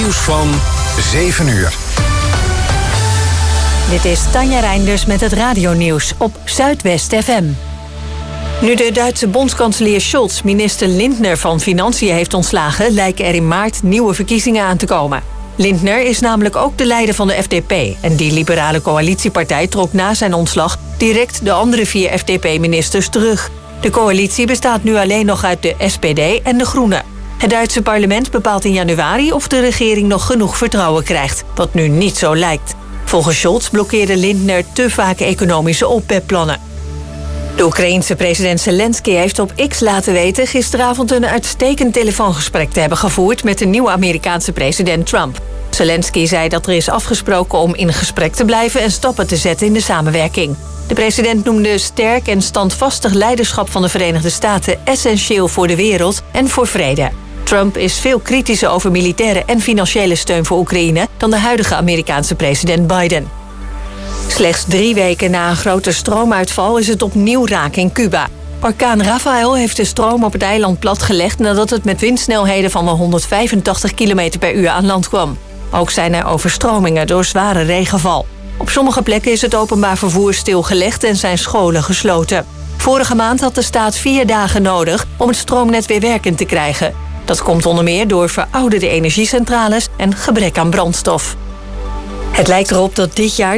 Nieuws van 7 uur. Dit is Tanja Reinders met het radionieuws op Zuidwest FM. Nu de Duitse bondskanselier Scholz minister Lindner van Financiën heeft ontslagen, lijken er in maart nieuwe verkiezingen aan te komen. Lindner is namelijk ook de leider van de FDP en die liberale coalitiepartij trok na zijn ontslag direct de andere 4 FDP-ministers terug. De coalitie bestaat nu alleen nog uit de SPD en de Groenen. Het Duitse parlement bepaalt in januari of de regering nog genoeg vertrouwen krijgt, wat nu niet zo lijkt. Volgens Scholz blokkeerde Lindner te vaak economische opbepplannen. De Oekraïense president Zelensky heeft op X laten weten gisteravond een uitstekend telefoongesprek te hebben gevoerd met de nieuwe Amerikaanse president Trump. Zelensky zei dat er is afgesproken om in gesprek te blijven en stappen te zetten in de samenwerking. De president noemde sterk en standvastig leiderschap van de Verenigde Staten essentieel voor de wereld en voor vrede. Trump is veel kritischer over militaire en financiële steun voor Oekraïne dan de huidige Amerikaanse president Biden. Slechts 3 weken na een grote stroomuitval is het opnieuw raak in Cuba. Orkaan Rafael heeft de stroom op het eiland platgelegd nadat het met windsnelheden van wel 185 km per uur aan land kwam. Ook zijn er overstromingen door zware regenval. Op sommige plekken is het openbaar vervoer stilgelegd en zijn scholen gesloten. Vorige maand had de staat 4 dagen nodig om het stroomnet weer werkend te krijgen. Dat komt onder meer door verouderde energiecentrales en gebrek aan brandstof. Het lijkt erop dat dit jaar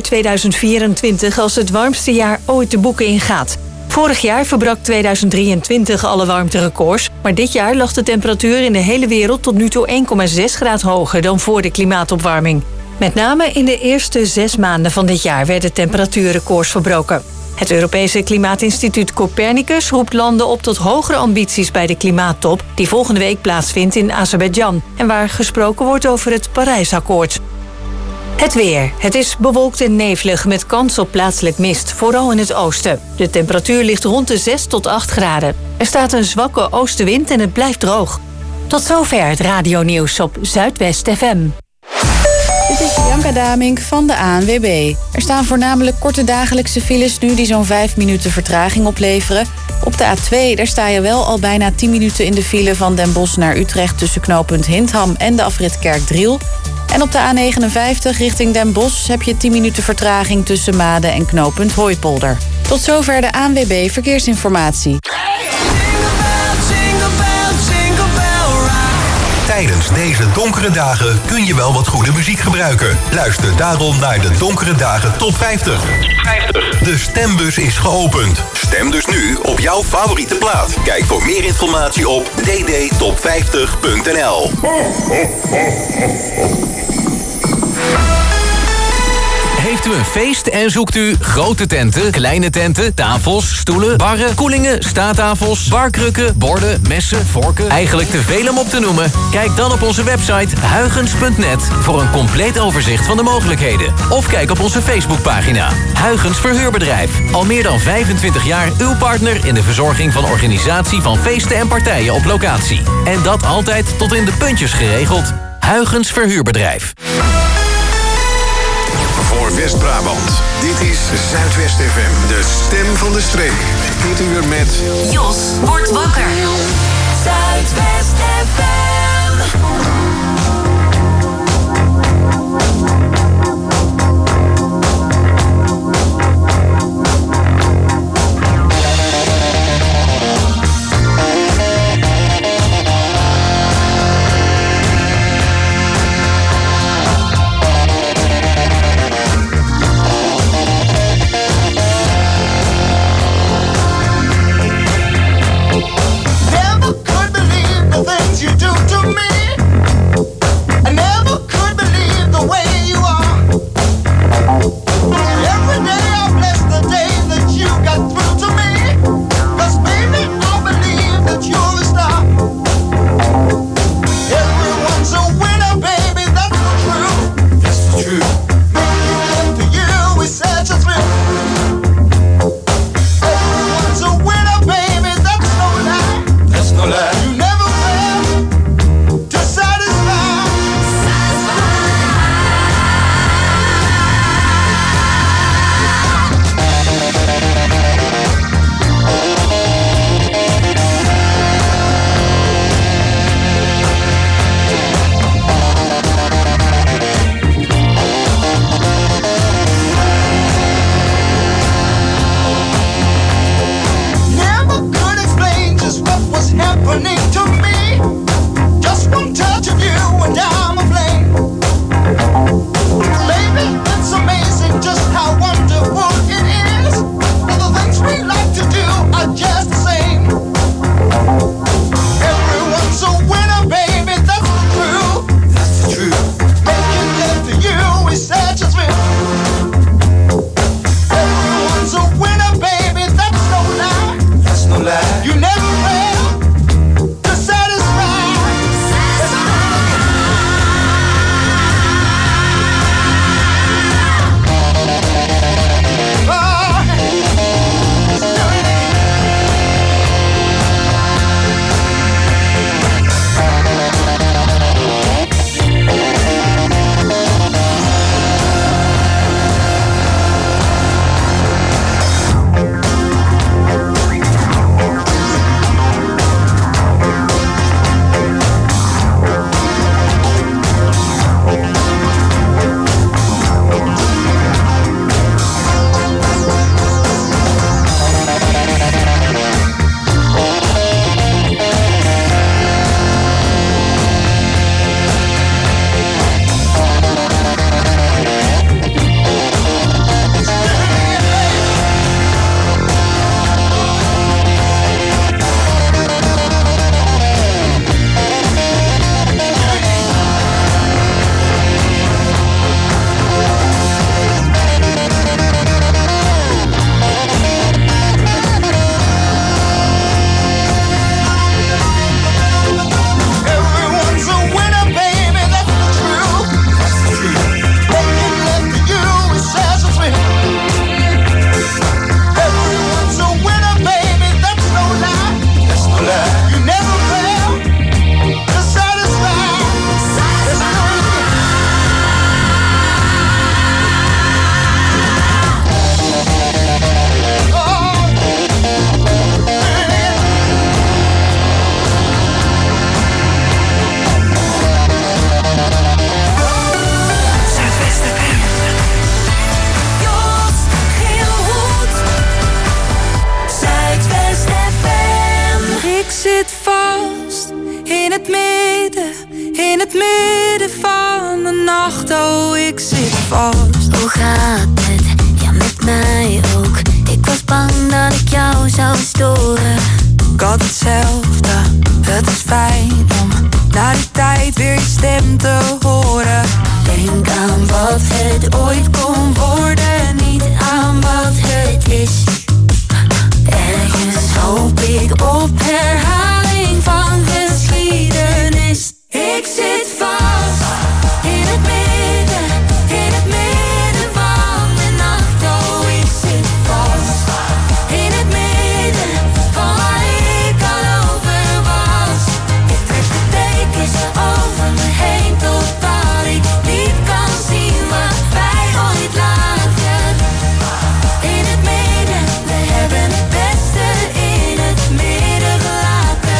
2024 als het warmste jaar ooit de boeken ingaat. Vorig jaar verbrak 2023 alle warmterecords, maar dit jaar lag de temperatuur in de hele wereld tot nu toe 1,6 graden hoger dan voor de klimaatopwarming. Met name in de eerste 6 maanden van dit jaar werden temperatuurrecords verbroken. Het Europese Klimaatinstituut Copernicus roept landen op tot hogere ambities bij de klimaattop die volgende week plaatsvindt in Azerbeidzjan en waar gesproken wordt over het Parijsakkoord. Het weer. Het is bewolkt en nevelig met kans op plaatselijk mist, vooral in het oosten. De temperatuur ligt rond de 6 tot 8 graden. Er staat een zwakke oostenwind en het blijft droog. Tot zover het radionieuws op Zuidwest FM. Dit is Bianca Damink van de ANWB. Er staan voornamelijk korte dagelijkse files nu die zo'n 5 minuten vertraging opleveren. Op de A2 daar sta je wel al bijna 10 minuten in de file van Den Bosch naar Utrecht tussen knooppunt Hindham en de afrit Kerkdriel. En op de A59 richting Den Bosch heb je 10 minuten vertraging tussen Maden en knooppunt Hooipolder. Tot zover de ANWB Verkeersinformatie. Tijdens deze donkere dagen kun je wel wat goede muziek gebruiken. Luister daarom naar de Donkere Dagen Top 50. De stembus is geopend. Stem dus nu op jouw favoriete plaat. Kijk voor meer informatie op ddtop50.nl. Heeft u een feest en zoekt u grote tenten, kleine tenten, tafels, stoelen, barren, koelingen, staattafels, barkrukken, borden, messen, vorken, eigenlijk te veel om op te noemen? Kijk dan op onze website huygens.net voor een compleet overzicht van de mogelijkheden. Of kijk op onze Facebookpagina. Huygens Verhuurbedrijf. Al meer dan 25 jaar uw partner in de verzorging van organisatie van feesten en partijen op locatie. En dat altijd tot in de puntjes geregeld. Huygens Verhuurbedrijf. Voor West-Brabant. Dit is Zuidwest FM, de stem van de streek. Dit uur met... Jos wordt wakker. Zuidwest FM. Never could believe the things you do to me. Hoe gaat het? Ja, met mij ook. Ik was bang dat ik jou zou storen. Ik had hetzelfde, het is fijn om na die tijd weer je stem te horen. Denk aan wat het ooit kon worden, niet aan wat het is. Ergens hoop ik op herhaling van geschiedenis. Ik zit vast in het midden van de nacht. Oh, ik zit vast in het midden van waar ik al over was. Ik trek de dekens over me heen totdat ik niet kan zien wat wij ooit lagen. In het midden, we hebben het beste in het midden gelaten.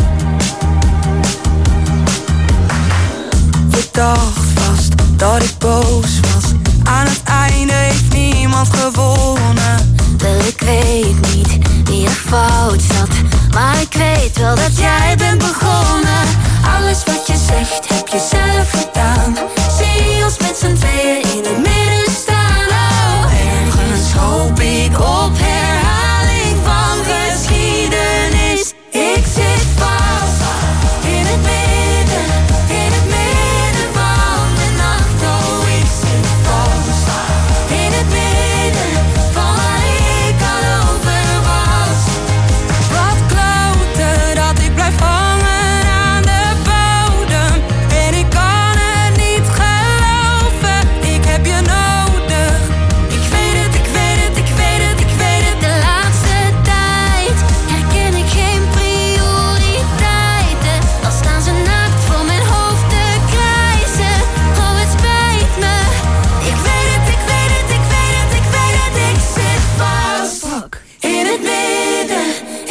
Je dacht vast dat ik boos was. Aan het einde heeft niemand gewonnen. Wel, ik weet niet wie er fout zat, maar ik weet wel dat jij bent begonnen. Alles wat je zegt heb je zelf gedaan. Zie ons met z'n tweeën in het midden staan. Oh, ergens hoop ik op herhaling van geschiedenis. Ik zit vast in het midden van de nacht. Oh, ik zit vast in het midden van waar ik al over was. Wat kloten dat ik blijf hangen aan de bodem. En ik kan het niet geloven, ik heb je nodig. Ik weet het, ik weet het, ik weet het, ik weet het. De laatste tijd herken ik geen prioriteiten. Al staan ze naakt voor mijn hoofd te krijzen. Oh, het spijt me. Ik weet het, ik weet het, ik weet het, ik weet het. Ik zit vast in het midden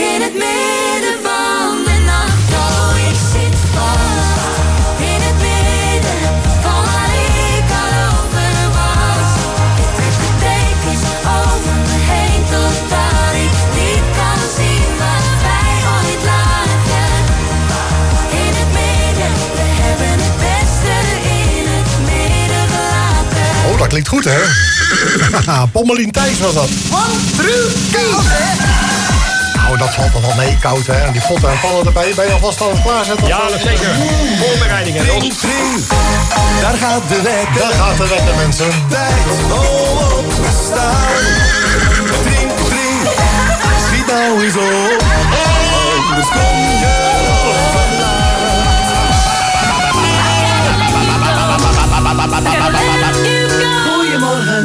van de nacht. Oh, ik zit vast in het midden van waar ik al over was. Ik trek de dekens over me heen totdat ik niet kan zien wat wij ooit lagen. In het midden, we hebben het beste in het midden gelaten. Oh, dat klinkt goed, hè? Pommelien Thijs was dat. Nou, dat valt toch wel mee, koud, hè? En die potten en pannen erbij. Ben je alvast aan het klaarzetten? Ja, dat zeker. Voorbereidingen. Tring, tring. Daar gaat de wekker. Daar gaat de wekker, mensen. Tijd om op te staan. Tring, tring. Schiet nou eens op. Anders kom je Goedemorgen.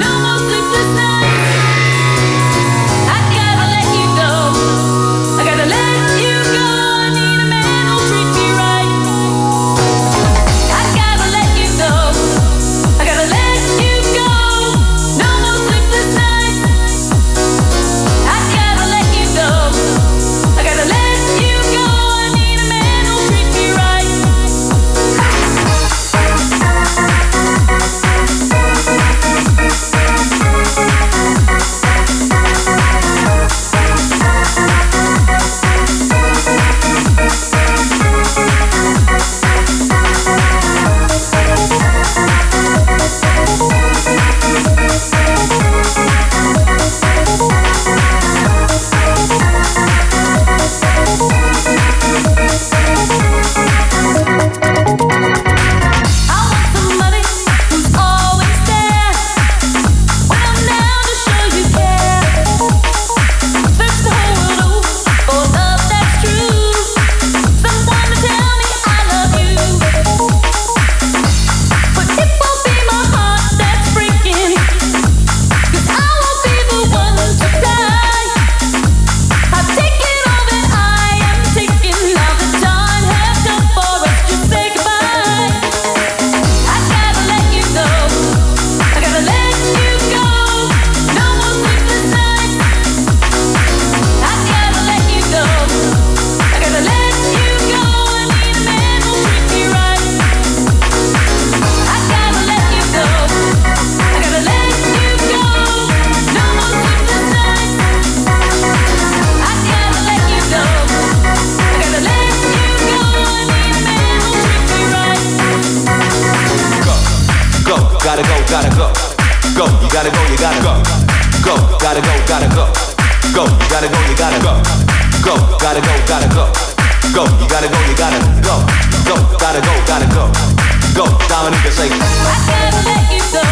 gotta go. Go, you gotta go, you gotta go. Go, gotta go, gotta go. Go, you gotta go, you gotta go. Go, gotta go, gotta go. Go, you gotta go, you gotta go. Go, gotta go, gotta go. Go, Dominica, say. I gotta let you go.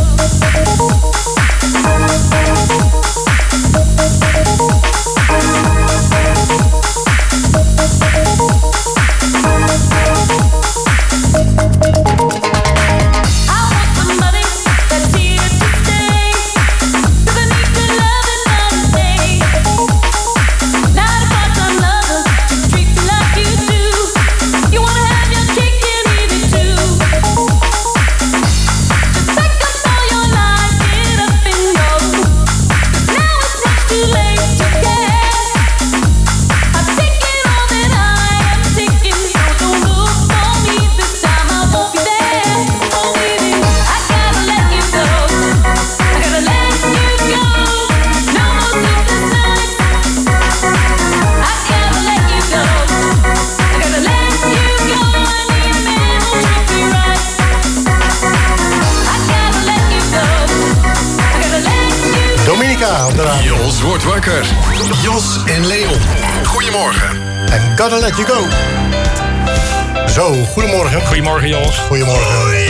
Jos wordt wakker. Jos en Leon. Goedemorgen. En gotta let you go. Zo, goedemorgen. Goedemorgen, Jos. Goedemorgen.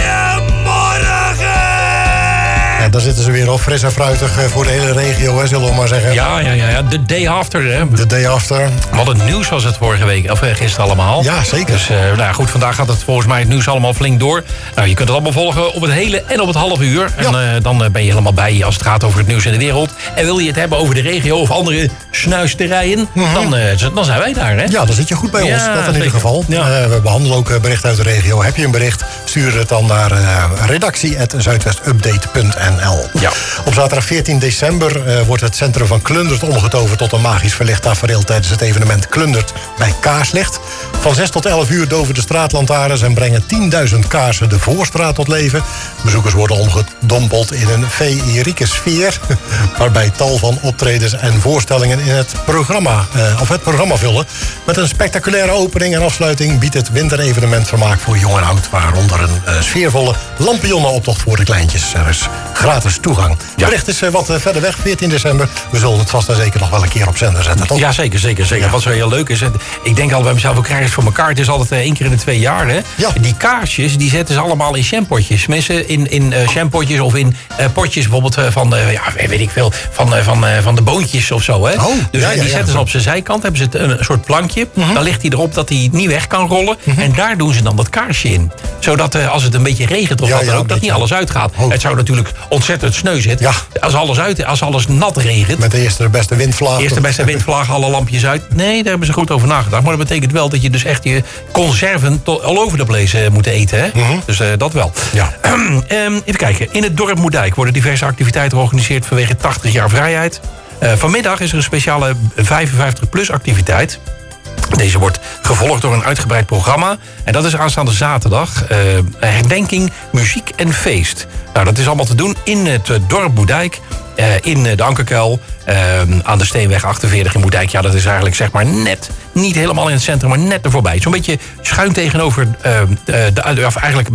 En dan zitten ze weer al fris en fruitig voor de hele regio, hè, zullen we maar zeggen. Ja. The day after, hè. The day after. Wat het nieuws was het vorige week, of gisteren allemaal. Ja, zeker. Dus nou goed, vandaag gaat het volgens mij het nieuws allemaal flink door. Nou, je kunt het allemaal volgen op het hele en op het half uur. En dan ben je helemaal bij als het gaat over het nieuws in de wereld. En wil je het hebben over de regio of andere snuisterijen, dan zijn wij daar, hè? Ja, dan zit je goed bij ons, dat in ieder geval. Ja. We behandelen ook berichten uit de regio. Heb je een bericht, stuur het dan naar redactie@zuidwestupdate.nl. Ja. Op zaterdag 14 december wordt het centrum van Klundert omgetoverd tot een magisch verlicht tafereel tijdens het evenement Klundert bij Kaarslicht. Van 6 tot 11 uur doven de straatlantaarns en brengen 10.000 kaarsen de Voorstraat tot leven. Bezoekers worden omgedompeld in een feerieke sfeer, waarbij tal van optredens en voorstellingen in het programma vullen. Met een spectaculaire opening en afsluiting biedt het winterevenement vermaak voor jong en oud, waaronder een sfeervolle lampionnenoptocht voor de kleintjes. Er is gratis toegang. Het bericht is wat verder weg, 14 december. We zullen het vast en zeker nog wel een keer op zender zetten, toch? Ja, zeker. Ja. Wat zo heel leuk is, ik denk al bij mezelf, we krijgen het voor elkaar. Het is altijd 1 keer in de 2 jaar, hè? Ja. Die kaarsjes, die zetten ze allemaal in shampootjes. Mensen in shampootjes of in potjes bijvoorbeeld van, weet ik veel, van de boontjes of zo, hè? Oh, dus die zetten ze op zijn zijkant, hebben ze een soort plankje. Dan ligt hij erop dat hij niet weg kan rollen. En daar doen ze dan dat kaarsje in. Zodat als het een beetje regent of wat dan ook, dat niet alles uitgaat. Oh. Het zou natuurlijk ontzettend sneu zitten. Ja. Als alles nat regent. Met de eerste beste windvlaag. Eerste beste windvlaag, alle lampjes uit. Nee, daar hebben ze goed over nagedacht. Maar dat betekent wel dat je dus echt je conserven all over the place moet eten. Hè? Dus dat wel. Ja. Even kijken. In het dorp Moerdijk worden diverse activiteiten georganiseerd vanwege 80 jaar vrijheid. Vanmiddag is er een speciale 55-plus activiteit. Deze wordt gevolgd door een uitgebreid programma. En dat is aanstaande zaterdag. Herdenking, muziek en feest. Nou, dat is allemaal te doen in het dorp Moerdijk. In de Ankerkuil. Aan de Steenweg 48 in Moerdijk. Ja, dat is eigenlijk zeg maar net, niet helemaal in het centrum, maar net ervoorbij. Zo'n beetje schuin tegenover, eigenlijk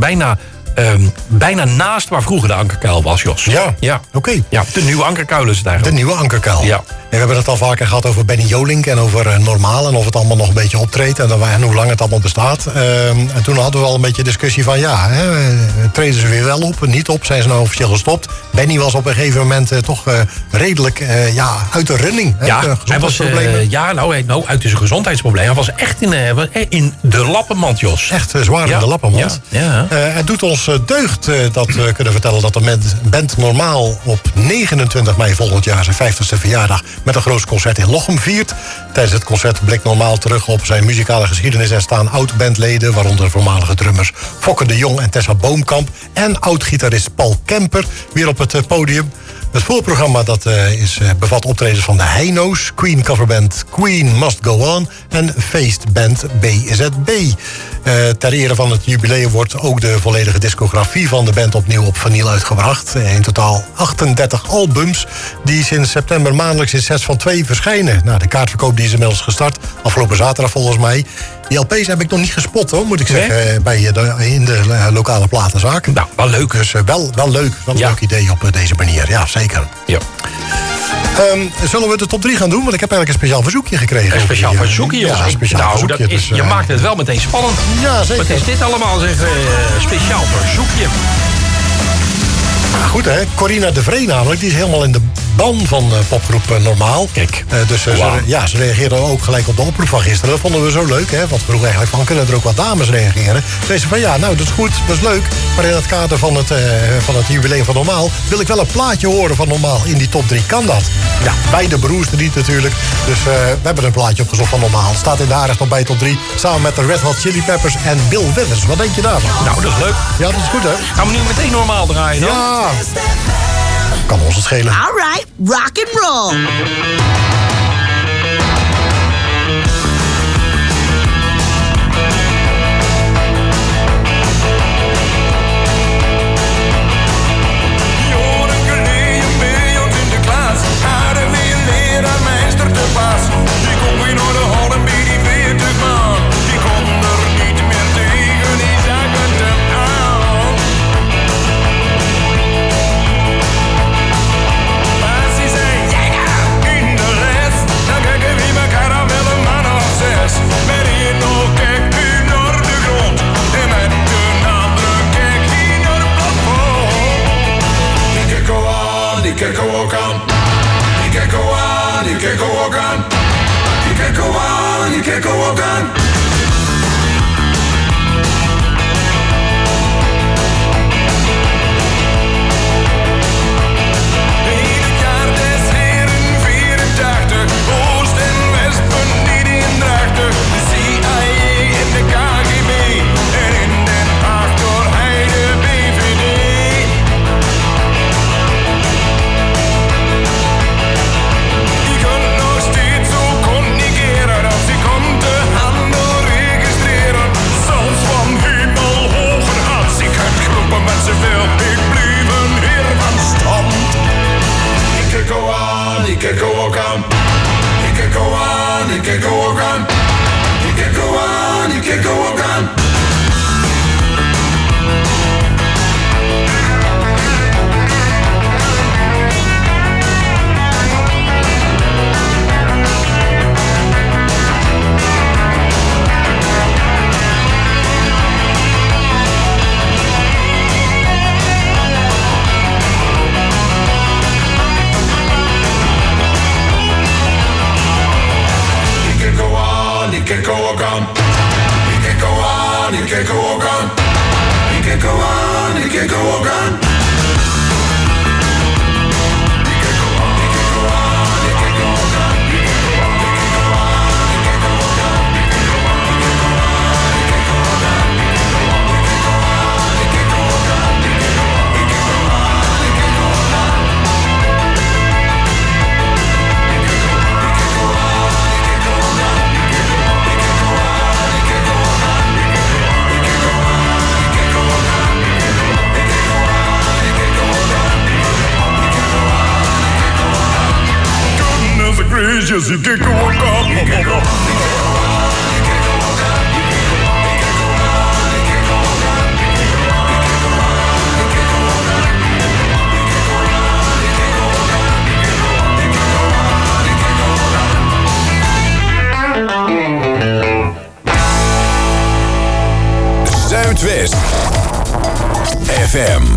bijna naast waar vroeger de Ankerkuil was, Jos. Ja. Oké. Ja, de nieuwe Ankerkuil is het eigenlijk. De nieuwe Ankerkuil. Ja. We hebben het al vaker gehad over Benny Jolink en over Normaal en of het allemaal nog een beetje optreedt en hoe lang het allemaal bestaat. En toen hadden we al een beetje discussie van treden ze weer wel op, niet op, zijn ze nou officieel gestopt. Benny was op een gegeven moment toch redelijk uit de running. Ja, hij was uit zijn gezondheidsprobleem. Hij was echt in de lappenmand, Jos. Echt zwaar in de lappenmand. Ja. Het doet ons deugd dat we kunnen vertellen dat de band Normaal op 29 mei volgend jaar zijn 50ste verjaardag met een groot concert in Lochem viert. Tijdens het concert blikt Normaal terug op zijn muzikale geschiedenis en staan oud-bandleden, waaronder voormalige drummers Fokke de Jong en Tessa Boomkamp en oud-gitarist Paul Kemper weer op het podium. Het voorprogramma bevat optredens van de Heino's, Queen coverband Queen Must Go On en feestband BZB. Ter ere van het jubileum wordt ook de volledige discografie van de band opnieuw op vinyl uitgebracht. In totaal 38 albums die sinds september maandelijks in sets van 2 verschijnen. Nou, de kaartverkoop die is inmiddels gestart, afgelopen zaterdag volgens mij. Die LP's heb ik nog niet gespot, hoor, moet ik zeggen. In de lokale platenzaak. Nou, wel leuk. Dus wel leuk. Wel een leuk idee op deze manier. Ja, zeker. Ja. Zullen we de top 3 gaan doen? Want ik heb eigenlijk een speciaal verzoekje gekregen. Een speciaal verzoekje, Jos? Ja, een speciaal verzoekje. Dat is, je maakt het wel meteen spannend. Ja, zeker. Wat is dit allemaal, zeg? Speciaal verzoekje. Goed, hè? Corina de Vree namelijk, die is helemaal in de ban van popgroep Normaal. Kijk. Dus ze reageerde ook gelijk op de oproep van gisteren. Dat vonden we zo leuk, hè? Want we vroegen eigenlijk van, kunnen er ook wat dames reageren? Zei ze van, ja, nou, dat is goed, dat is leuk. Maar in het kader van het jubileum van Normaal wil ik wel een plaatje horen van Normaal in die top 3. Kan dat? Ja, bij de broers niet natuurlijk. Dus we hebben een plaatje opgezocht van Normaal. Staat in de aardig nog bij top 3. Samen met de Red Hot Chili Peppers en Bill Withers. Wat denk je daarvan? Nou, dat is leuk. Ja, dat is goed, hè? Gaan we nu meteen Normaal draaien dan? Ja. Kan ons het schelen. All right, rock and roll. You get go on, go. Zuidwest FM.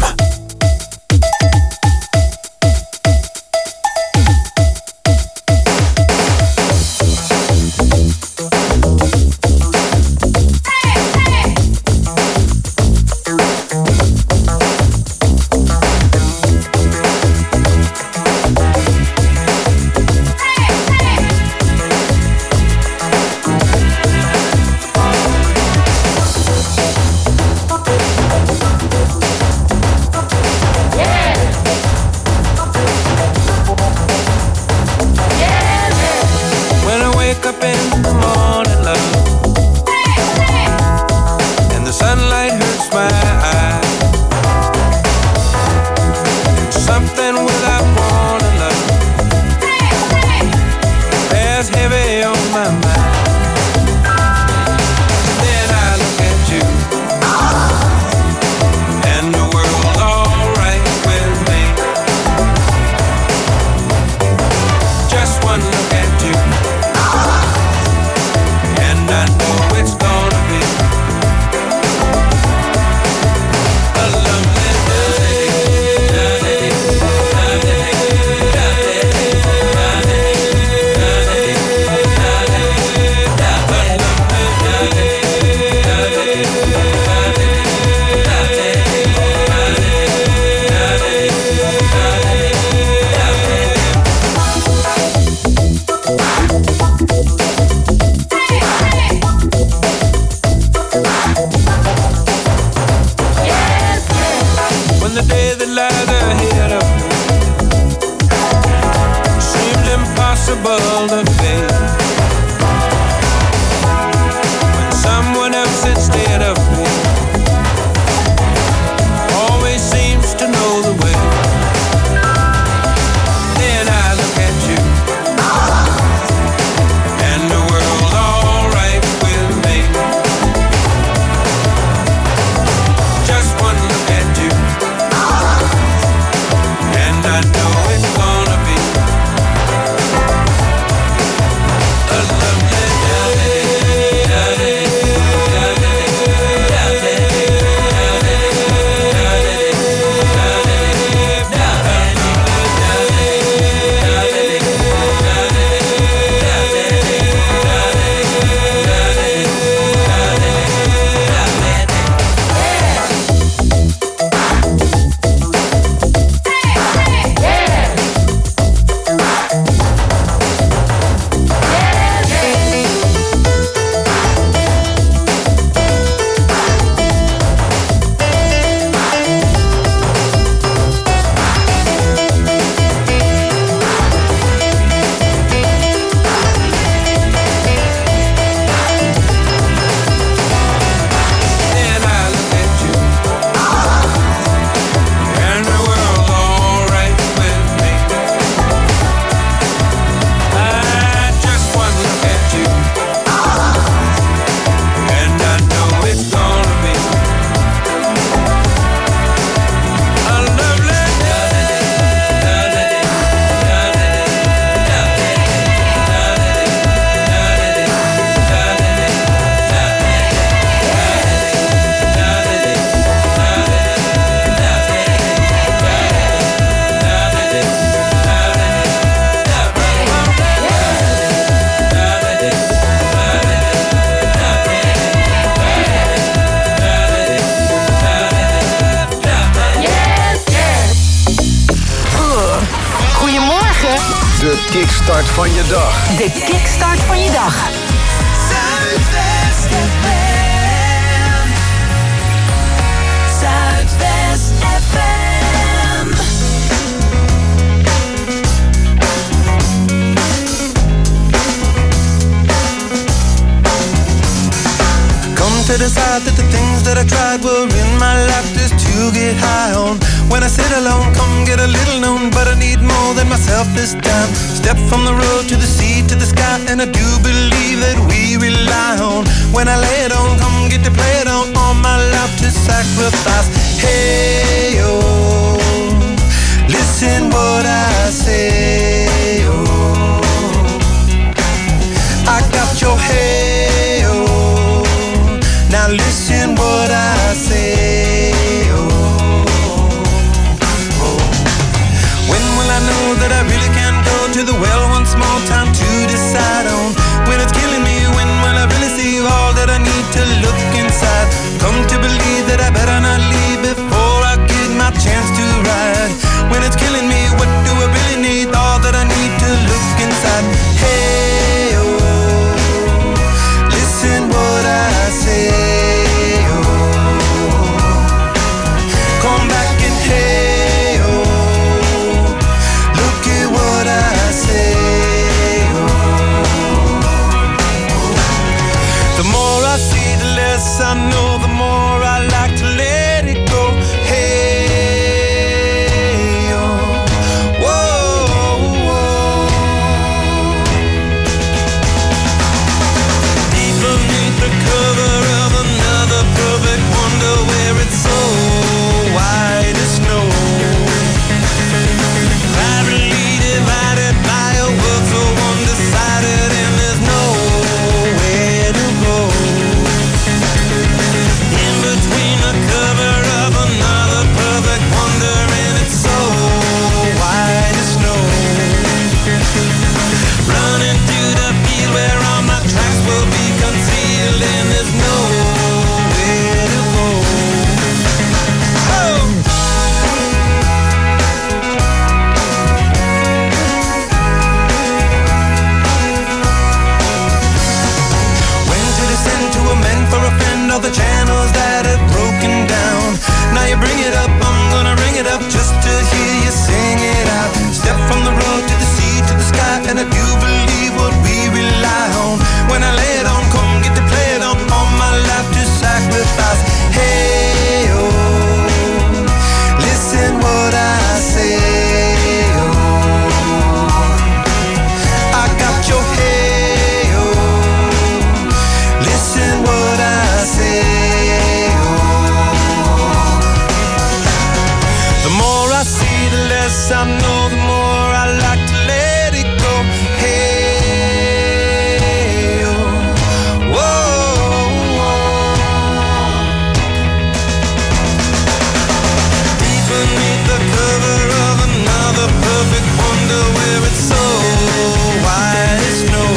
impossible to fake. When someone else instead of me always seems to know the way, then I look at you and the world's all right with me. Just one look at you and I know it's gonna be a lovely day. De kickstart van je dag. De kickstart van je dag. Zuidwest FM. Zuidwest FM. Come to decide that the things that I tried were in my life just to get high on. When I sit alone, come get a little known, but I need more than myself this time. Step from the road to the sea to the sky, and I do believe that we rely on. When I lay it on, come get to play it on, all my life to sacrifice. Hey, oh, listen what I say, oh, I got your hey, oh, now listen what I say, oh. I know that I really can't go to the well once more, time to decide on when it's killing me, when will I really see all that I need to look inside. Come to believe that I better not leave before I less I know, the more I like to let it go. Hey, oh, whoa, deep beneath the cover of another perfect wonder, where it's so white as snow.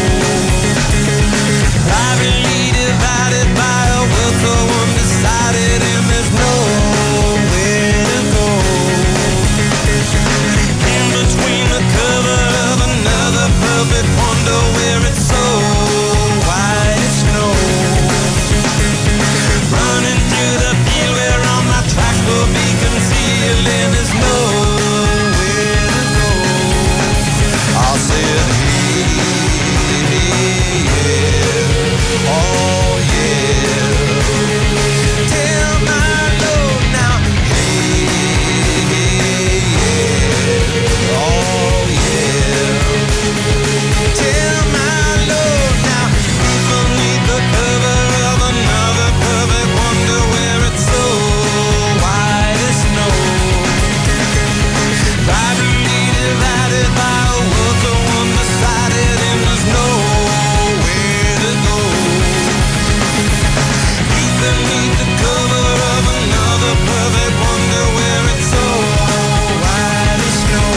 Privately divided by a world so undecided, and there's nowhere to go. In between the cover of another perfect wonder, where it's so white as snow. Running through the field where all my tracks will be concealed, and there's nowhere to go. I'll say it, yeah, oh yeah. Tell my Lord now, yeah, oh yeah. Tell my Lord now, beneath the cover of another perfect wonder, where it's so white as snow. Privately divided by a world so one-sided, and there's nowhere to go. Beneath the cover of another perfect wonder, where it's so white as snow.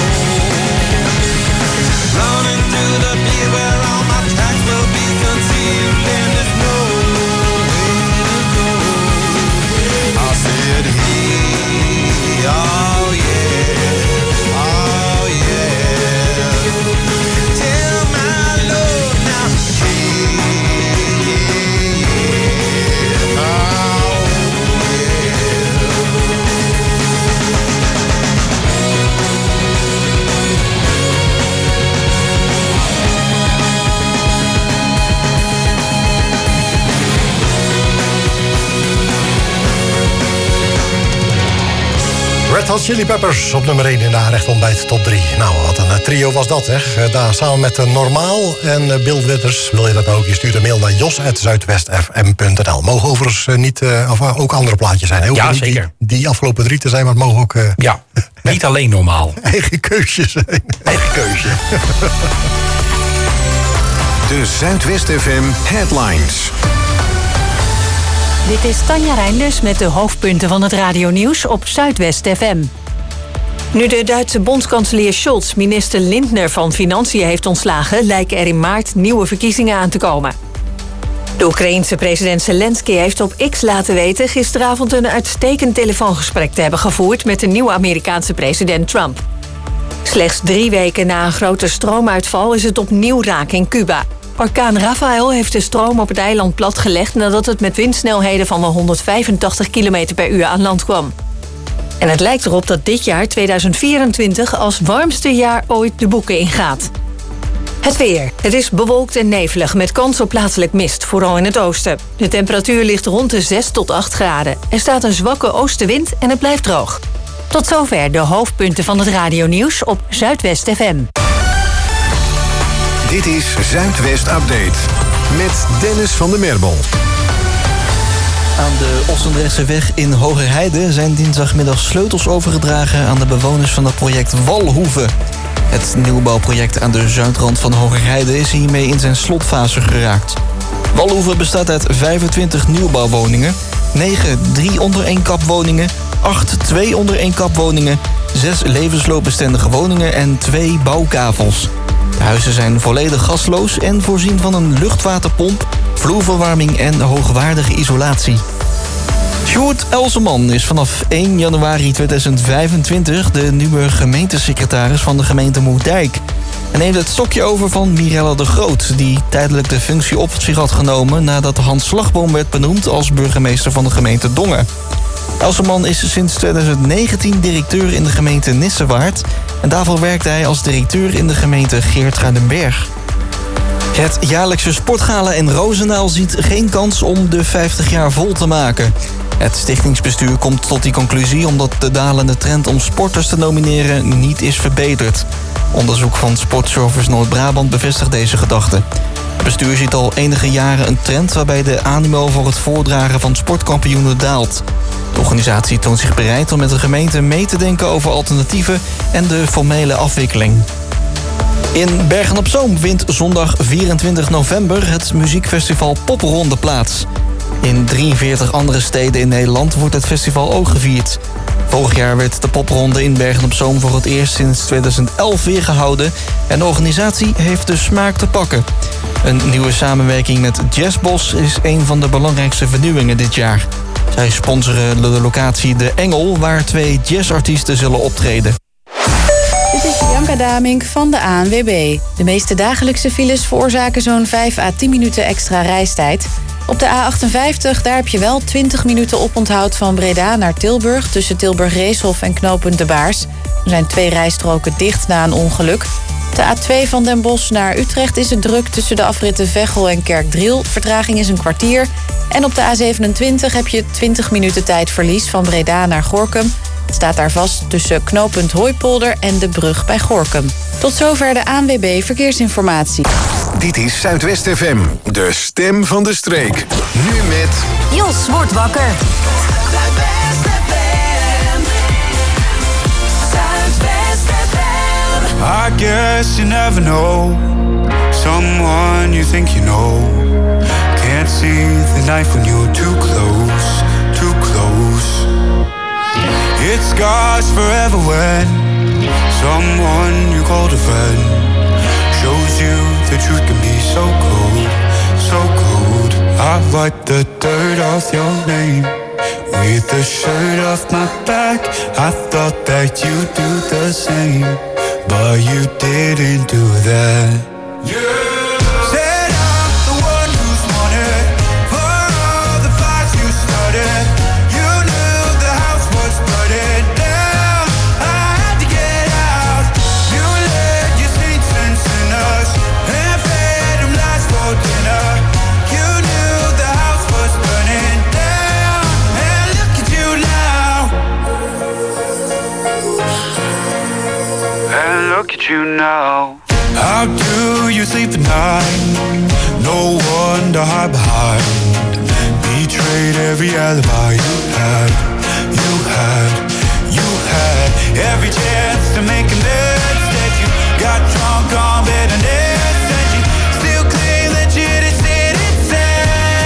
Running through the field where all my tracks will be concealed, and there's nowhere to go. I'll say it here, oh yeah, oh yeah. Tell my Lord now, yeah, oh Red Hot Chili Peppers op nummer 1 in de aanrecht ontbijt top 3. Nou, wat een trio was dat, zeg. Daar samen met Normaal en Bill Withers. Wil je dat nou ook? Je stuurt een mail naar jos@zuidwestfm.nl. Mogen overigens niet, of ook andere plaatjes zijn. Hè? Ja, niet zeker. Die afgelopen 3 te zijn, maar het mogen ook... Ja, niet alleen Normaal. Eigen keuzes zijn. Eigen keuze. De Zuidwest FM Headlines. Dit is Tanja Reinders met de hoofdpunten van het radionieuws op Zuidwest FM. Nu de Duitse bondskanselier Scholz minister Lindner van Financiën heeft ontslagen, lijken er in maart nieuwe verkiezingen aan te komen. De Oekraïense president Zelensky heeft op X laten weten gisteravond een uitstekend telefoongesprek te hebben gevoerd met de nieuwe Amerikaanse president Trump. Slechts 3 weken na een grote stroomuitval is het opnieuw raak in Cuba. Orkaan Rafael heeft de stroom op het eiland platgelegd nadat het met windsnelheden van wel 185 km per uur aan land kwam. En het lijkt erop dat dit jaar, 2024, als warmste jaar ooit de boeken ingaat. Het weer. Het is bewolkt en nevelig met kans op plaatselijk mist, vooral in het oosten. De temperatuur ligt rond de 6 tot 8 graden. Er staat een zwakke oostenwind en het blijft droog. Tot zover de hoofdpunten van het radionieuws op Zuidwest FM. Dit is Zuidwest Update met Dennis van der Merbel. Aan de Ossendrechtseweg in Hogerheide zijn dinsdagmiddag sleutels overgedragen aan de bewoners van het project Walhoeve. Het nieuwbouwproject aan de zuidrand van Hogerheide is hiermee in zijn slotfase geraakt. Walhoeve bestaat uit 25 nieuwbouwwoningen, 9 3-onder-1-kap-woningen, 8 2-onder-1-kap-woningen, 6 levensloopbestendige woningen en 2 bouwkavels. De huizen zijn volledig gasloos en voorzien van een luchtwaterpomp, vloerverwarming en hoogwaardige isolatie. Sjoerd Elseman is vanaf 1 januari 2025 de nieuwe gemeentesecretaris van de gemeente Moerdijk. Hij neemt het stokje over van Mirella de Groot, die tijdelijk de functie op zich had genomen nadat Hans Slagboom werd benoemd als burgemeester van de gemeente Dongen. Elseman is sinds 2019 directeur in de gemeente Nissewaard en daarvoor werkte hij als directeur in de gemeente Geertruidenberg. Het jaarlijkse sportgala in Roosendaal ziet geen kans om de 50 jaar vol te maken. Het stichtingsbestuur komt tot die conclusie omdat de dalende trend om sporters te nomineren niet is verbeterd. Onderzoek van Sportservice Noord-Brabant bevestigt deze gedachte. Het bestuur ziet al enige jaren een trend waarbij de animo voor het voordragen van sportkampioenen daalt. De organisatie toont zich bereid om met de gemeente mee te denken over alternatieven en de formele afwikkeling. In Bergen-op-Zoom vindt zondag 24 november het muziekfestival Popronde plaats. In 43 andere steden in Nederland wordt het festival ook gevierd. Vorig jaar werd de Popronde in Bergen-op-Zoom voor het eerst sinds 2011 weer gehouden en de organisatie heeft de smaak te pakken. Een nieuwe samenwerking met Jazzbos is een van de belangrijkste vernieuwingen dit jaar. Zij sponsoren de locatie De Engel, waar 2 jazzartiesten zullen optreden. Dit is Bianca Damink van de ANWB. De meeste dagelijkse files veroorzaken zo'n 5 à 10 minuten extra reistijd. Op de A58 daar heb je wel 20 minuten oponthoud van Breda naar Tilburg, tussen Tilburg-Reeshof en knooppunt De Baars. Er zijn 2 rijstroken dicht na een ongeluk. De A2 van Den Bosch naar Utrecht is het druk tussen de afritten Veghel en Kerkdriel. Vertraging is een kwartier. En op de A27 heb je 20 minuten tijdverlies van Breda naar Gorinchem. Het staat daar vast tussen knooppunt Hooipolder en de brug bij Gorinchem. Tot zover de ANWB Verkeersinformatie. Dit is Zuidwest FM, de stem van de streek. Nu met... Jos wordt wakker. I guess you never know someone you think you know. Can't see the knife when you're too close, too close. It scars forever when someone you called a friend shows you the truth can be so cold, so cold. I wipe the dirt off your name with the shirt off my back. I thought that you'd do the same, but you didn't do that. Said I'm the one who's wanted for all the fights you started. You knew the house was burning down. I had to get out. You led your saints and sinners and fed them lies for dinner. You knew the house was burning down. And look at you now. And look at you now. How do you sleep at night? No one to hide behind. Betrayed every alibi you had. You had, you had every chance to make amends. That you got drunk on bed and said you still claim that you didn't say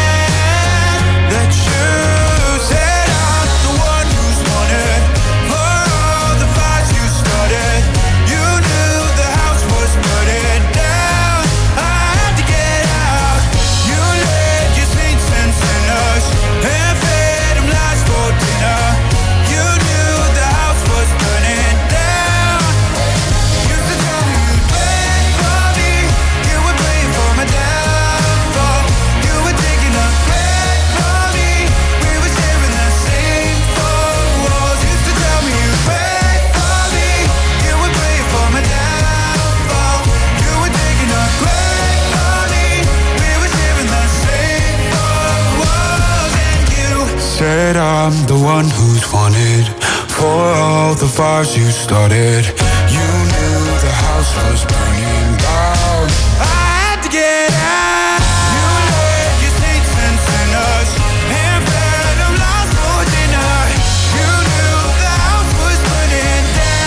that you said I'm the one who's wanted for all the fights you started. You knew the house was burning down. I had to get out. You led your saints and sinners and fed them lies for dinner. You knew the house was burning down. Used to tell me you'd wait for me. You would pray for my downfall. You were taking a break from me. We were sharing the same four walls. Used to tell me you'd wait for me. You would pray for my downfall. You were taking a break from me. We were sharing the same four walls. And you said I'm the one who's wanted for all the fires you started. You knew the house was burning down. I had to get out. You led your saints and sinners and fed them lies for dinner. You knew the house was burning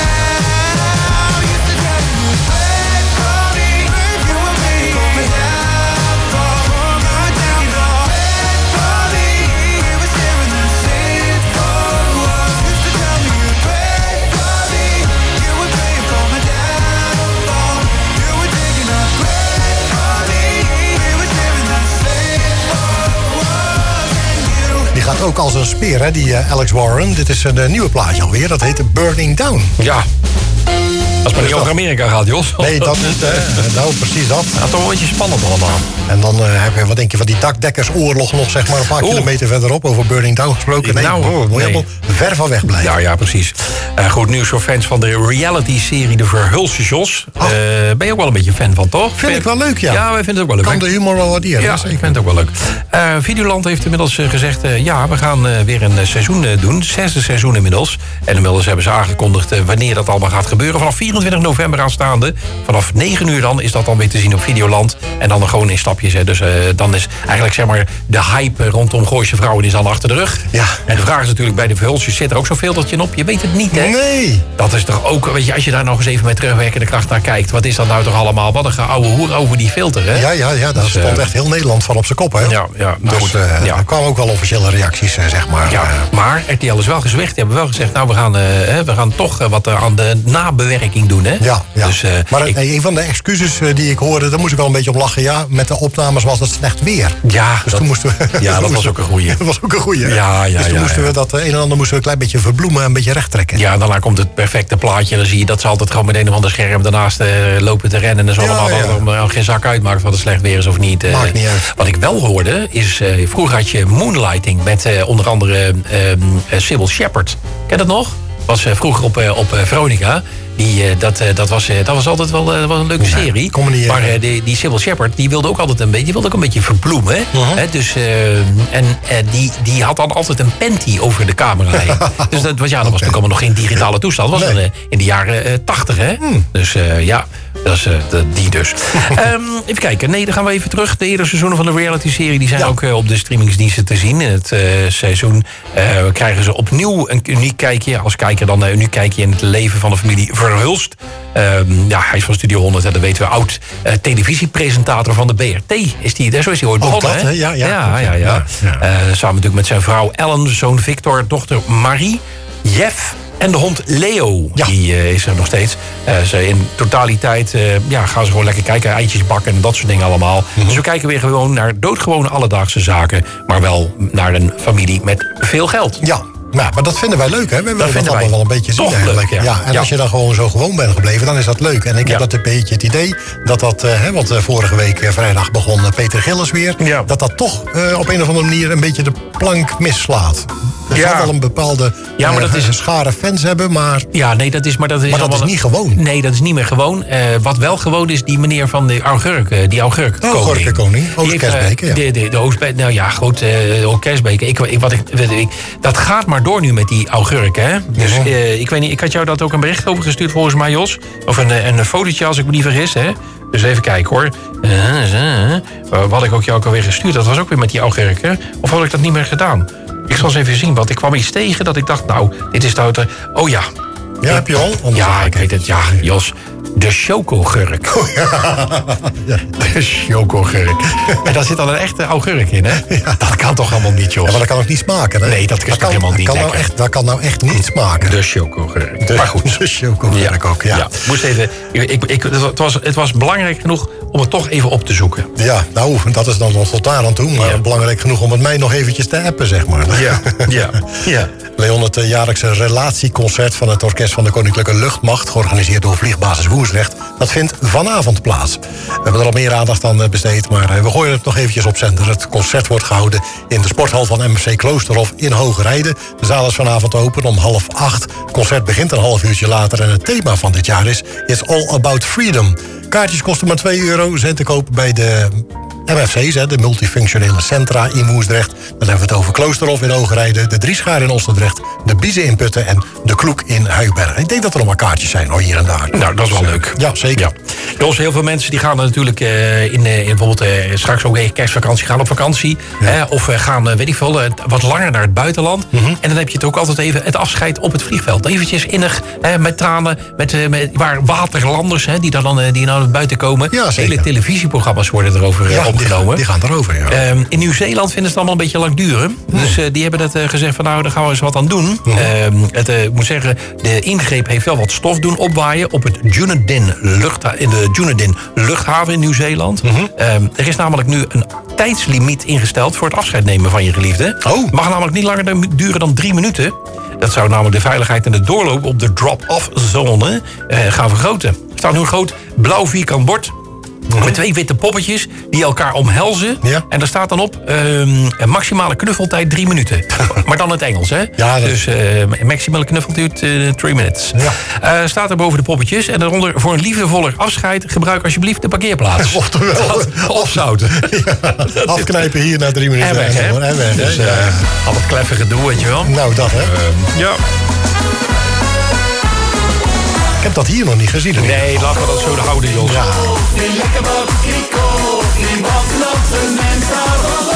down. Used to tell me you'd wait for me. You were waiting for my downfall. My downfall. Wait for me. We were sharing the same four walls. Used to tell me you'd wait for me. You were praying for my downfall. You were taking a break from me. We were sharing the same four walls. And you Die gaat ook als een speer, hè, die Alex Warren. Dit is een nieuwe plaatje alweer. Dat heet Burning Down. Ja. Als het maar niet over Amerika gaat, Jos. Nee, dat niet. Nou, precies dat. Ja, toch een beetje spannend allemaal. En dan heb je, wat denk je, van die dakdekkersoorlog nog, zeg maar, een paar kilometer verderop. Over Burning Down gesproken. Nee, moet je helemaal ver van weg blijven. Ja, precies. Goed nieuws voor fans van de reality-serie De Verhulste Jos. Ben je ook wel een beetje fan van, toch? Vind ik wel leuk, ja. Ja, wij vinden het ook wel leuk. Kan de humor wel waarderen. Ja, ik vind het ook wel leuk. Videoland heeft inmiddels gezegd... ja, we gaan weer een seizoen doen. 6e seizoen inmiddels. En inmiddels hebben ze aangekondigd wanneer dat allemaal gaat gebeuren. Vanaf 24 24 november aanstaande. Vanaf 9 uur dan is dat dan weer te zien op Videoland. En dan gewoon in stapjes. Hè. Dus dan is eigenlijk zeg maar de hype rondom Gooise Vrouwen is dan achter de rug. Ja. En de vraag is natuurlijk bij de Verhulstjes, zit er ook zoveel dat je op? Je weet het niet, hè? Nee. Dat is toch ook, weet je, als je daar nog eens even met terugwerkende kracht naar kijkt. Wat is dat nou toch allemaal? Wat een geouwe hoer over die filter, hè? Ja, daar stond echt heel Nederland van op zijn kop, hè? Ja, nou dus goed, er kwamen ook wel officiële reacties, zeg maar. Ja, maar RTL is wel gezegd. Die hebben wel gezegd, nou, we gaan toch wat aan de nabewerking doen, hè? Ja. Dus, maar een van de excuses die ik hoorde, daar moest ik wel een beetje om lachen. Ja, met de opnames was het slecht weer. Ja, dus toen moesten we... Ja, dat was ook een goeie. Dat was ook een goeie. Ja. Dus toen moesten we dat een en ander een klein beetje verbloemen, een beetje recht trekken. Ja, daarna komt het perfecte plaatje. En dan zie je dat ze altijd gewoon met een of ander scherm daarnaast lopen te rennen. En zo allemaal geen zak uitmaakt of het slecht weer is of niet. Maakt niet uit. Wat ik wel hoorde is, vroeger had je Moonlighting met onder andere Sybil Shepherd. Ken je dat nog? Was vroeger op Veronica. Dat was altijd wel een leuke serie. Maar die Sybil Shepherd die wilde ook altijd een beetje verbloemen. Hè? Dus, die had dan altijd een panty over de camera heen. Dus dat was natuurlijk allemaal nog geen digitale toestand. Dat was in de jaren 80. Hè? Dus ja, dat is die dus. Even kijken. Nee, dan gaan we even terug. De eerdere seizoenen van de reality-serie die zijn ook op de streamingsdiensten te zien. In het seizoen krijgen ze opnieuw een uniek kijkje. Als kijker dan een uniek kijkje in het leven van de familie Verhulst. Hij is van Studio 100, dat weten we. Oud televisiepresentator van de BRT. Zo is hij ooit begonnen. Hè? Ja. Samen natuurlijk met zijn vrouw Ellen, zoon Victor, dochter Marie, Jeff en de hond Leo. Ja. Die is er nog steeds. In totaliteit gaan ze gewoon lekker kijken. Eitjes bakken en dat soort dingen allemaal. Dus we kijken weer gewoon naar doodgewone alledaagse zaken. Maar wel naar een familie met veel geld. Ja. Nou, maar dat vinden wij leuk, hè? We willen dat allemaal wel een beetje zien eigenlijk. Leuk, ja. En als je dan gewoon zo gewoon bent gebleven, dan is dat leuk. En ik heb dat een beetje het idee dat want vorige week vrijdag begon Peter Gillis weer. Ja. Dat toch op een of andere manier een beetje de plank misslaat. Er zal wel een bepaalde schare fans hebben, maar... Ja, nee, dat is niet gewoon. Nee, dat is niet meer gewoon. Wat wel gewoon is, die meneer van de augurk. Die augurkkoning. Augurkenkoning. Oost-Kersbeke, De Oostbeke. Nou ja, goed, Kersbeke. Dat gaat maar door nu met die augurk, hè? Dus ik weet niet, ik had jou dat ook een bericht over gestuurd volgens mij, Jos. Of een fotootje, als ik me niet vergis, hè? Dus even kijken, hoor. Wat ik ook jou ook alweer gestuurd, dat was ook weer met die augurk, hè? Of had ik dat niet meer gedaan? Ik zal eens even zien, want ik kwam iets tegen dat ik dacht, nou, dit is nou... Oh ja. Ja, heb je al? Ja, ik weet het, ja, Jos. De chocogurk. De chocogurk. En daar zit dan een echte augurk in, hè? Ja. Dat kan toch allemaal niet, Jos? Ja, maar dat kan ook niet smaken, hè? Nee, dat is toch helemaal niet lekker. Dat kan nou echt niet smaken. De chocogurk. Maar goed. De chocogurk ook, ja. Moest even... Het was belangrijk genoeg om het toch even op te zoeken. Ja, nou, dat is dan nog tot daar aan toe. Maar belangrijk genoeg om het mij nog eventjes te appen, zeg maar. Ja. Leon, het jaarlijkse relatieconcert van het Orkest van de Koninklijke Luchtmacht, georganiseerd door Vliegbasis Woensdrecht, dat vindt vanavond plaats. We hebben er al meer aandacht aan besteed, maar we gooien het nog eventjes op zender. Het concert wordt gehouden in de sporthal van MFC Kloosterhof in Hoogrijde. De zaal is vanavond open om 7:30. Het concert begint een half uurtje later en het thema van dit jaar is It's All About Freedom. Kaartjes kosten maar €2, zijn te koop bij de MFC's, de multifunctionele centra in Woensdrecht. Dan hebben we het over Kloosterhof in Hoogrijde, de Drieschaar in Ostendrecht, de Biezen in Putten en de Kloek in Huiberg. Ik denk dat er nog maar kaartjes zijn, hoor, hier en daar. Nou, dat is wel leuk. Ja, zeker. Ja. Jos, heel veel mensen die gaan natuurlijk in bijvoorbeeld straks ook kerstvakantie gaan op vakantie. Ja. Of gaan, weet ik veel, wat langer naar het buitenland. En dan heb je het ook altijd even het afscheid op het vliegveld. Eventjes innig, met tranen, waar waterlanders die naar buiten komen. Ja, hele televisieprogramma's worden erover opgenomen. Die gaan erover, ja. In Nieuw-Zeeland vinden ze het allemaal een beetje lang duren. Dus die hebben dat gezegd van, nou, daar gaan we eens wat aan doen. Ik moet zeggen, de ingreep heeft wel wat stof doen opwaaien op het Dunedin luchthaven in Nieuw-Zeeland. Er is namelijk nu een tijdslimiet ingesteld voor het afscheid nemen van je geliefde. Het mag namelijk niet langer duren dan 3 minuten. Dat zou namelijk de veiligheid en de doorloop op de drop-off zone gaan vergroten. Er staat nu een groot blauw vierkant bord met 2 witte poppetjes die elkaar omhelzen. Ja. En daar staat dan op een maximale knuffeltijd 3 minuten. Maar dan in het Engels, hè? Ja, dus maximale knuffeltijd 3 minutes. Ja. Staat er boven de poppetjes. En daaronder voor een liefdevoller afscheid gebruik alsjeblieft de parkeerplaats. Oftewel. Opzouten. Ja. Afknijpen hier na 3 minuten. En weg, hè? En weg, dus, al het kleffe gedoe, weet je wel. Nou, dat, hè? Ja. Ik heb dat hier nog niet gezien. Nee, laten we dat zo houden, Jos. Ja. Lekker wat kriko, niemand loopt een mens daarop.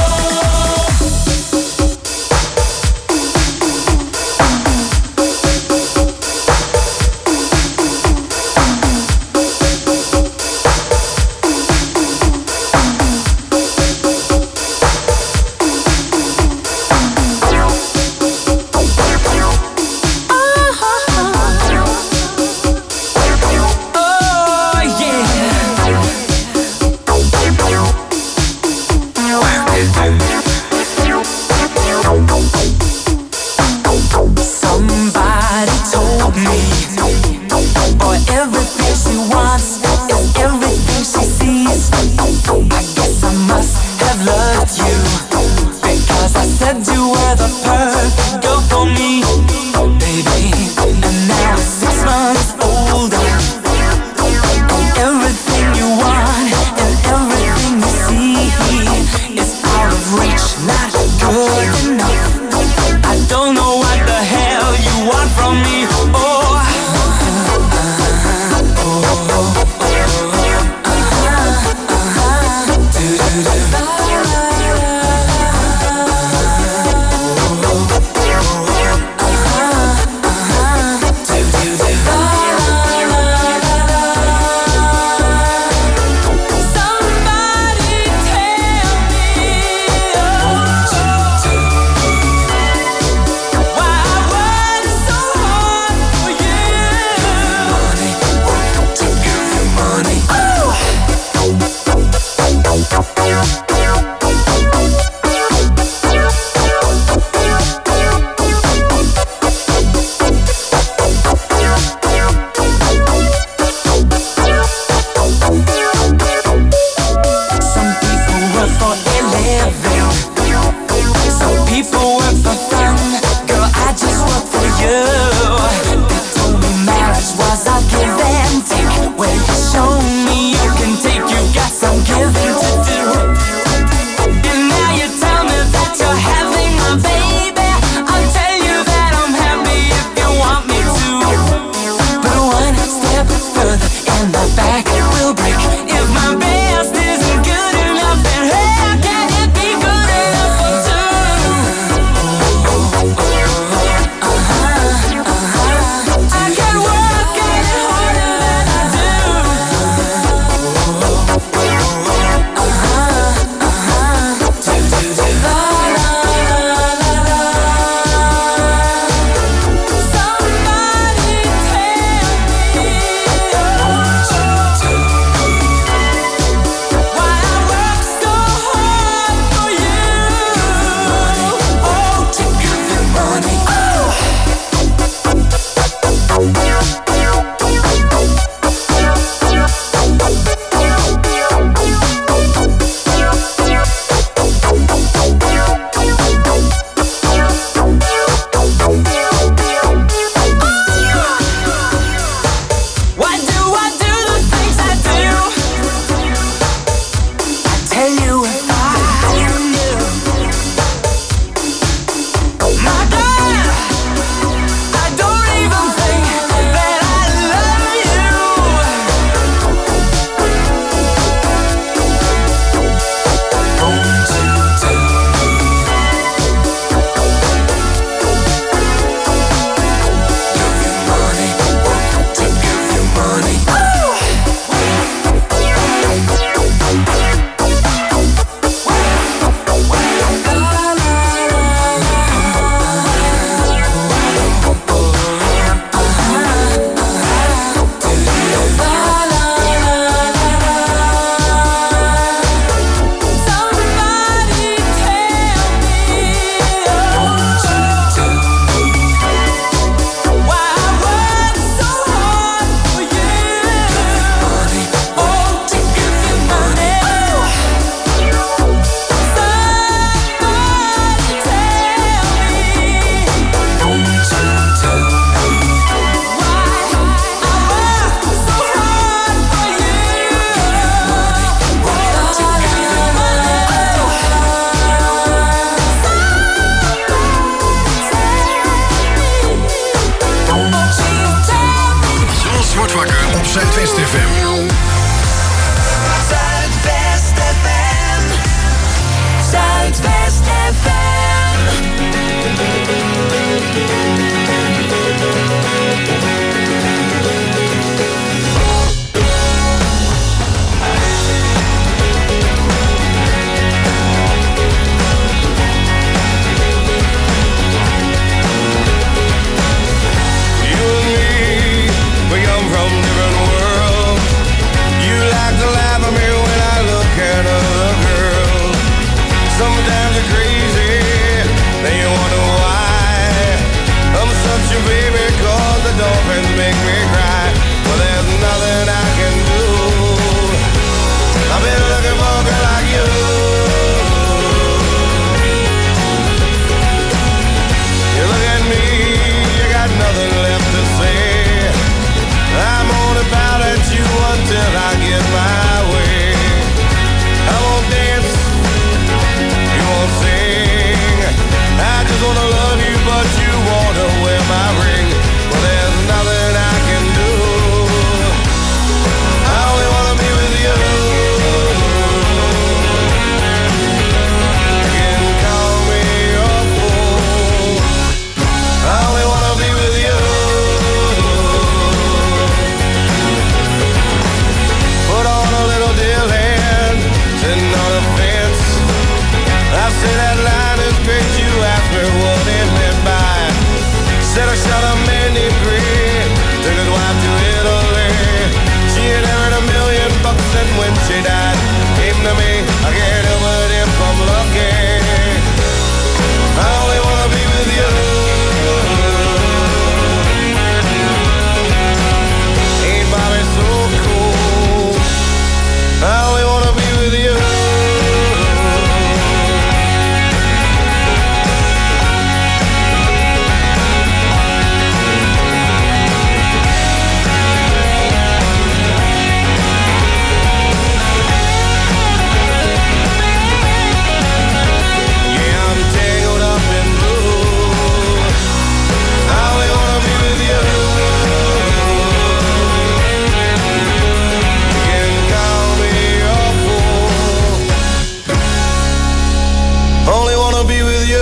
wordt wakker op Zuidwest FM. Zuidwest FM. Zuidwest FM. We come from different worlds. You like to laugh at me when I look at other girls. Sometimes you're crazy, then you wonder why. I'm such a baby 'cause the dolphins make me cry. Well, there's nothing I can do. I've been looking for a girl like you. You look at me, you got nothing left to say. I'm gonna pout at you until I get my way. I won't dance, you won't sing. I just wanna love you, but you wanna wear my ring. Well, there's nothing I can do. I only wanna be with you. You can call me a fool. I only wanna be with you. Put on a little deal hand, sitting on a fence. I say that line is great, you asked me what it meant by. Said I shot a man named Green, took his wife to Italy. She had earned $1 million, and when she died, came to me. I can't help it if I'm lucky. I only wanna be with you. Ain't Bobby so cool? I only wanna be with you. Yeah, I'm tangled up in blue. I only wanna be with you. You can call me a fool. Only wanna be with you.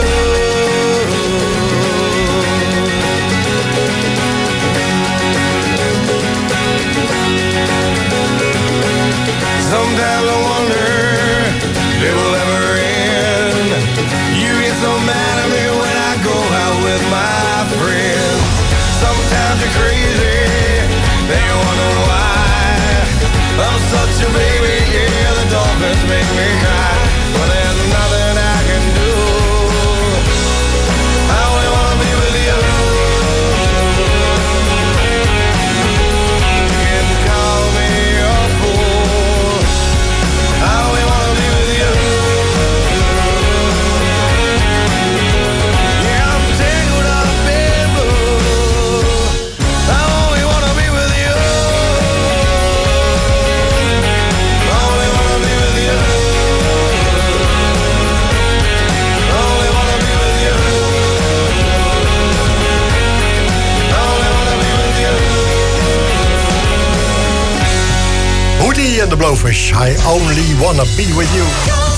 Sometimes I wonder if it will ever end. You get so mad at me when I go out with my friends. Sometimes you're crazy, then you wonder why. I'm such a baby, yeah, the dolphins make me cry. But there's nothing I can do. I only wanna be with you. You can call me a fool. I only wanna be with you. Yeah, I'm tangled up in blue. I only wanna be with you. I only wanna be with you. I only wanna be with you. I only wanna be with you. Hoodie and the Blowfish. I only wanna be with you.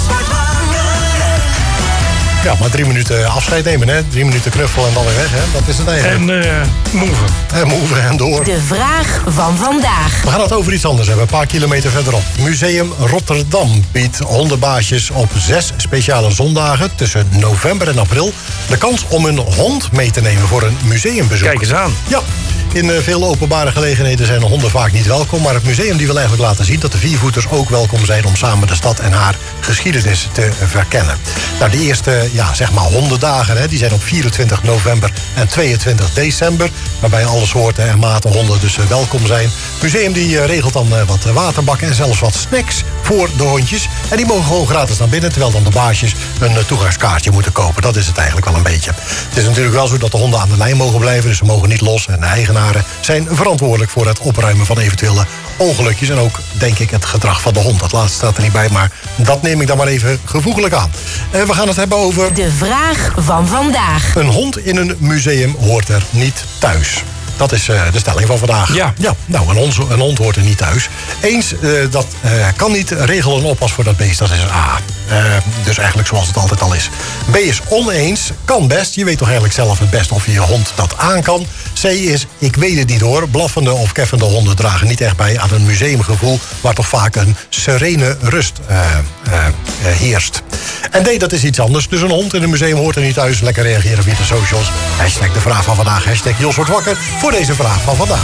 Ja, maar 3 minuten afscheid nemen, hè? 3 minuten knuffel en dan weer weg, hè? Dat is het eigenlijk. En move. En move en door. De vraag van vandaag. We gaan het over iets anders hebben, een paar kilometer verderop. Museum Rotterdam biedt hondenbaasjes op 6 speciale zondagen tussen november en april de kans om een hond mee te nemen voor een museumbezoek. Kijk eens aan. Ja. In veel openbare gelegenheden zijn honden vaak niet welkom, maar het museum die wil eigenlijk laten zien dat de viervoeters ook welkom zijn om samen de stad en haar geschiedenis te verkennen. Nou, de eerste hondendagen, hè, die zijn op 24 november en 22 december, waarbij alle soorten en maten honden dus welkom zijn. Het museum die regelt dan wat waterbakken en zelfs wat snacks voor de hondjes. En die mogen gewoon gratis naar binnen, terwijl dan de baasjes een toegangskaartje moeten kopen. Dat is het eigenlijk wel een beetje. Het is natuurlijk wel zo dat de honden aan de lijn mogen blijven, dus ze mogen niet los. En de eigenaren zijn verantwoordelijk voor het opruimen van eventuele ongelukjes. En ook, denk ik, het gedrag van de hond. Dat laatste staat er niet bij, maar dat neem ik dan maar even gevoeglijk aan. We gaan het hebben over... De vraag van vandaag. Een hond in een museum hoort er niet thuis. Dat is de stelling van vandaag. Ja. Nou, een hond hoort er niet thuis. Eens, dat kan niet. Regel een oppas voor dat beest. Dat is A. Dus eigenlijk zoals het altijd al is. B is oneens. Kan best. Je weet toch eigenlijk zelf het best of je hond dat aan kan. C is, ik weet het niet hoor. Blaffende of keffende honden dragen niet echt bij aan een museumgevoel, waar toch vaak een serene rust heerst. En D, dat is iets anders. Dus een hond in een museum hoort er niet thuis. Lekker reageren via de socials. Hashtag de vraag van vandaag. Hashtag Jos wordt wakker voor deze vraag van vandaag.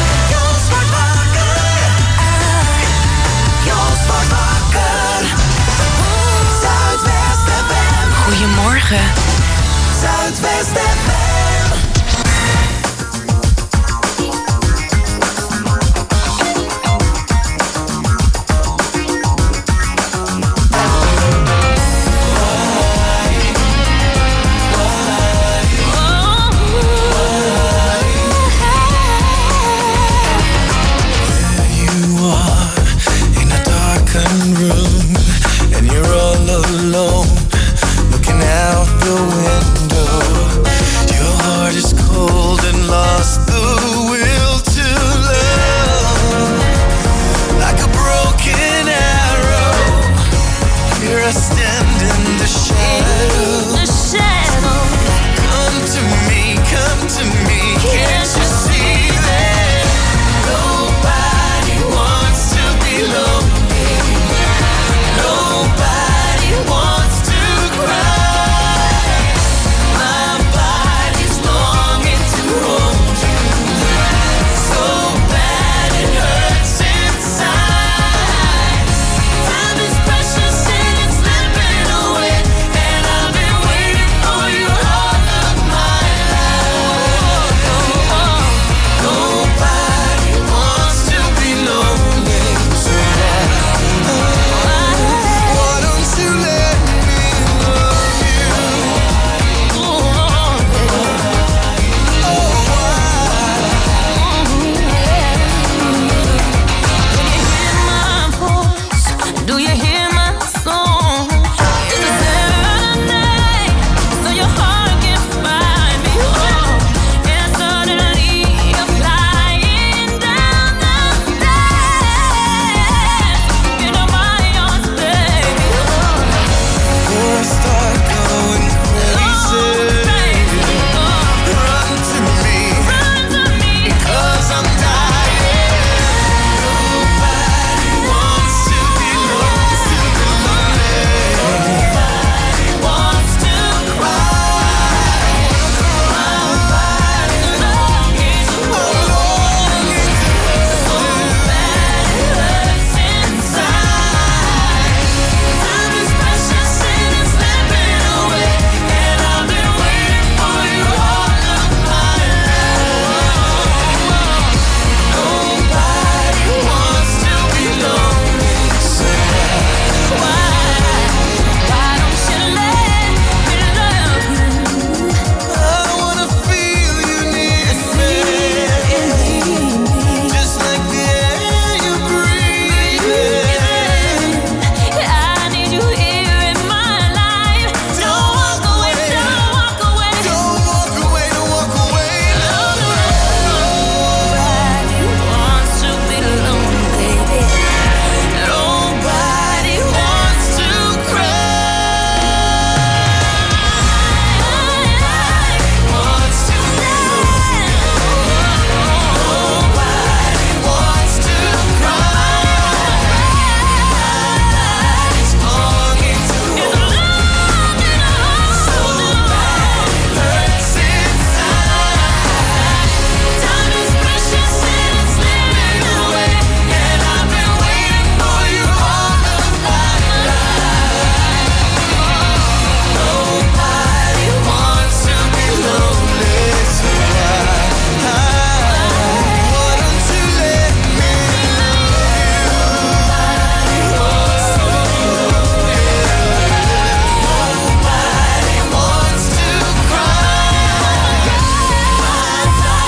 Goedemorgen. Zuidwest FM.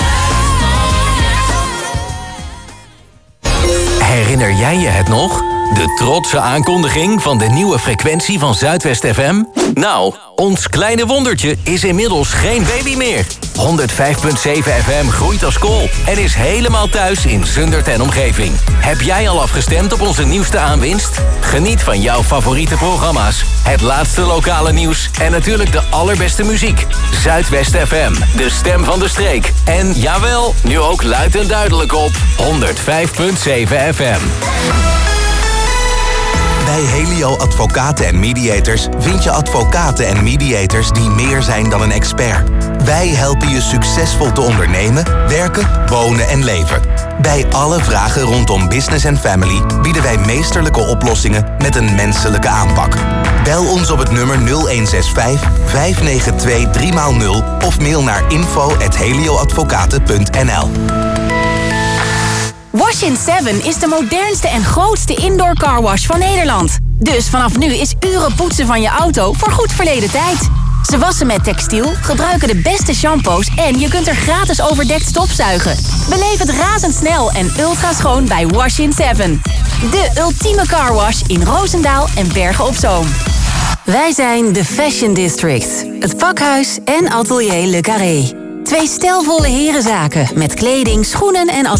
Herinner jij je het nog? De trotse aankondiging van de nieuwe frequentie van Zuidwest FM? Nou, ons kleine wondertje is inmiddels geen baby meer. 105.7 FM groeit als kool en is helemaal thuis in Zundert en omgeving. Heb jij al afgestemd op onze nieuwste aanwinst? Geniet van jouw favoriete programma's, het laatste lokale nieuws en natuurlijk de allerbeste muziek. Zuidwest FM, de stem van de streek. En jawel, nu ook luid en duidelijk op 105.7 FM. Bij Helio Advocaten en Mediators vind je advocaten en mediators die meer zijn dan een expert. Wij helpen je succesvol te ondernemen, werken, wonen en leven. Bij alle vragen rondom business en family bieden wij meesterlijke oplossingen met een menselijke aanpak. Bel ons op het nummer 0165 592 3x0 of mail naar info@helioadvocaten.nl. Wash-in 7 is de modernste en grootste indoor carwash van Nederland. Dus vanaf nu is uren poetsen van je auto voorgoed verleden tijd. Ze wassen met textiel, gebruiken de beste shampoos en je kunt er gratis overdekt stofzuigen. Beleef het razendsnel en ultra schoon bij Wash-in 7. De ultieme carwash in Roosendaal en Bergen op Zoom. Wij zijn de Fashion District, het pakhuis en atelier Le Carré. 2 stijlvolle herenzaken met kleding, schoenen en